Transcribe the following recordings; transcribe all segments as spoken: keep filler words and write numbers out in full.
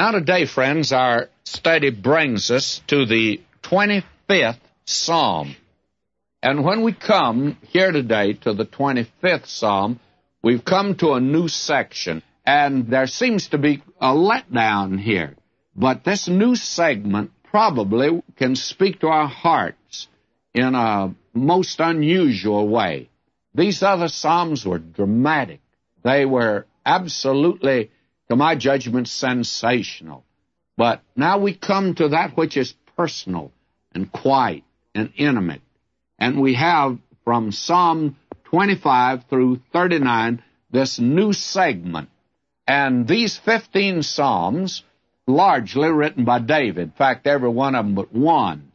Now today, friends, our study brings us to the twenty-fifth Psalm. And when we come here today to the twenty-fifth Psalm, we've come to a new section. And there seems to be a letdown here. But this new segment probably can speak to our hearts in a most unusual way. These other Psalms were dramatic. They were absolutely, to my judgment, sensational. But now we come to that which is personal and quiet and intimate. And we have from Psalm twenty-five through thirty-nine this new segment. And these fifteen Psalms, largely written by David. In fact, every one of them but one.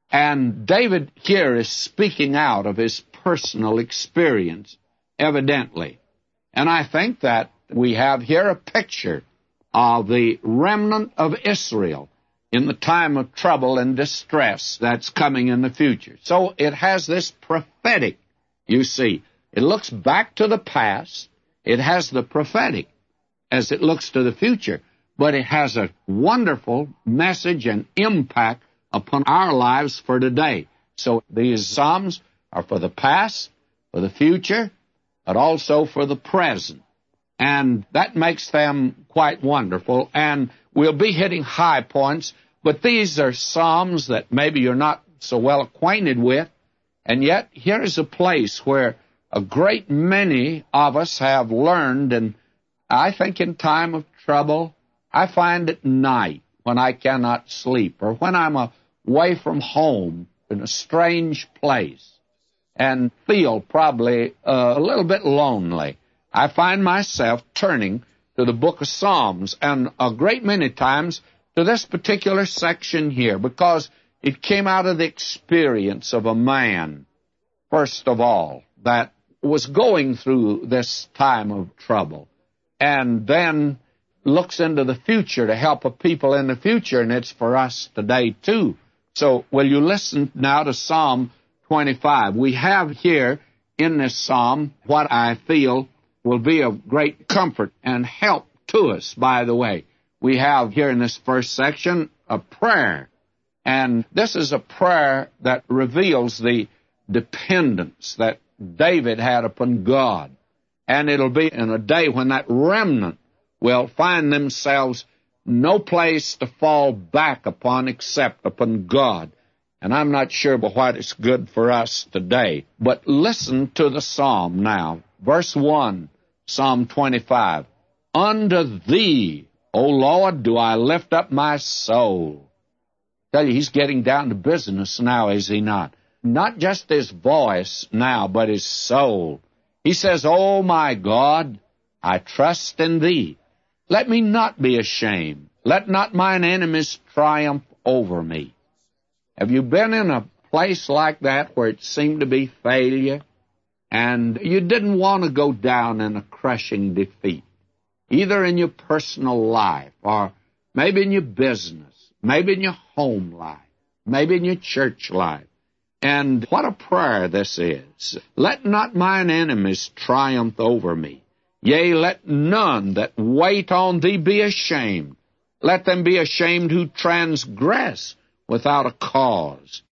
And David here is speaking out of his personal experience, evidently. And I think that we have here a picture of the remnant of Israel in the time of trouble and distress that's coming in the future. So it has this prophetic, you see. It looks back to the past. It has the prophetic as it looks to the future. But it has a wonderful message and impact upon our lives for today. So these Psalms are for the past, for the future, but also for the present. And that makes them quite wonderful. And we'll be hitting high points, but these are Psalms that maybe you're not so well acquainted with. And yet, here is a place where a great many of us have learned, and I think in time of trouble, I find at night when I cannot sleep, or when I'm away from home in a strange place, and feel probably uh, a little bit lonely, I find myself turning to the book of Psalms, and a great many times to this particular section here, because it came out of the experience of a man, first of all, that was going through this time of trouble, and then looks into the future to help a people in the future, and it's for us today too. So will you listen now to Psalm twenty-five. We have here in this psalm what I feel will be of great comfort and help to us, by the way. We have here in this first section a prayer, and this is a prayer that reveals the dependence that David had upon God. And it'll be in a day when that remnant will find themselves no place to fall back upon except upon God. And I'm not sure but what is good for us today. But listen to the psalm now. Verse one, Psalm twenty-five. Unto thee, O Lord, do I lift up my soul. I tell you, he's getting down to business now, is he not? Not just his voice now, but his soul. He says, O my God, I trust in thee. Let me not be ashamed. Let not mine enemies triumph over me. Have you been in a place like that where it seemed to be failure, and you didn't want to go down in a crushing defeat, either in your personal life or maybe in your business, maybe in your home life, maybe in your church life? And what a prayer this is. Let not mine enemies triumph over me. Yea, let none that wait on thee be ashamed. Let them be ashamed who transgress without a cause.